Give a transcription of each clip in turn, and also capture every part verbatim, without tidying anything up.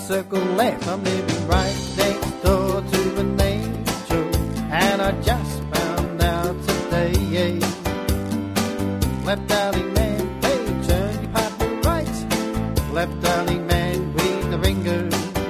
circle left. I'm living right next door to an angel, and I just found out today. Left alley man, hey, turn your partner right. Left alley man with the ringer.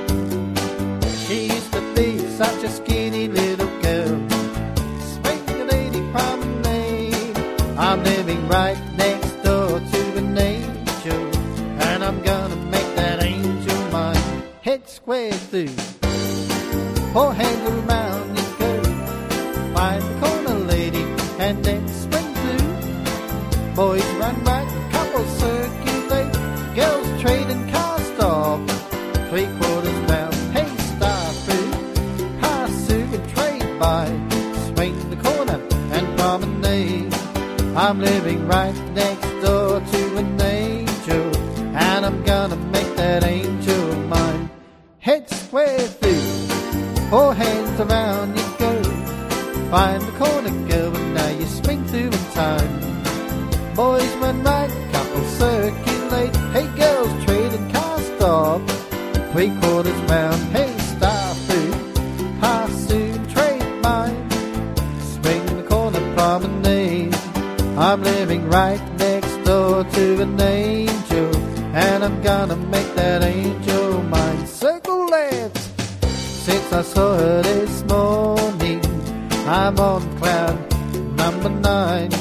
She used to be such a skinny little girl. Swing the lady promenade. I'm living right next door to an angel, and I'm gonna make that angel mine. Head square through, four hands around you go. Find the corner lady, and then swing through. Boys run right, couples circulate. Girls trading cast off, three quarters round. Hey, star through, pass through and trade by. Swing the corner and promenade. I'm living right next door to an angel, and I'm gonna make that angel mine. Head square through, four hands around you go. Find the corner girl, and now you swing through in time. Boys run right, couples circulate. Hey, girls trading cast off, three quarters round. Hey, star through, pass through, trade mine. Swing the corner promenade. I'm living right next door to an angel, and I'm gonna make that angel mine. Circle left. Since I saw her this morning, I'm on cloud number nine.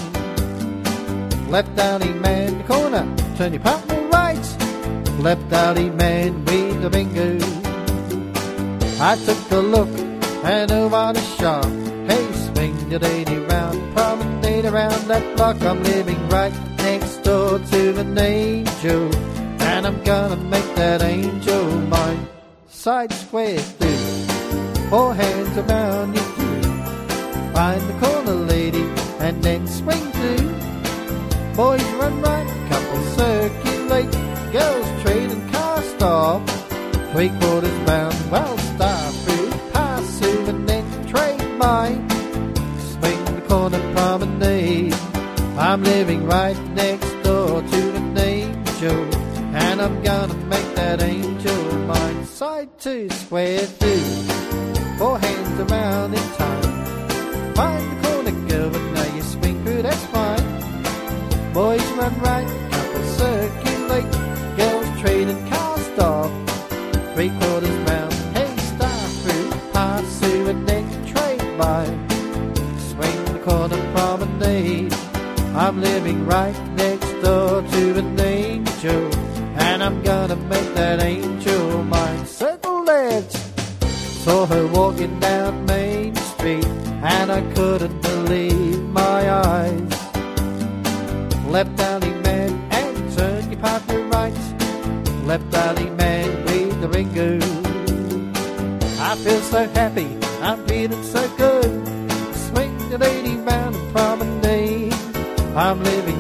Left alley man, corner, turn your partner right. Left alley man with the bingo. I took a look, and oh what a shock. Hey, swing your lady round, promenade around that block. I'm living right next door to an angel, and I'm gonna make that angel mine. Side square through, four hands around you through. Find the corner lady, and then swing through. Boys run right, couples circulate. Girls trade and cast off, three quarters round. Well, star through, pass through, and then trade mine. Swing the corner promenade. I'm living right next door to an angel, and I'm gonna make that angel mine. Side two, square through, four hands around in time. Find the corner girl, but now you swing through, that's fine. Boys run right, couples circulate. Girls trade and cast off, three quarters round. Hey, star through, pass through, and then trade by. Swing the corner promenade. I'm living right next door to an angel, and I'm gonna make that angel mine. Circle left. Saw her walking down Main Street, and I couldn't believe my eyes. Left alley man, and turn your partner right. Left alley man with the ringo. I feel so happy, I'm feeling so good. Swing the lady round and promenade. I'm living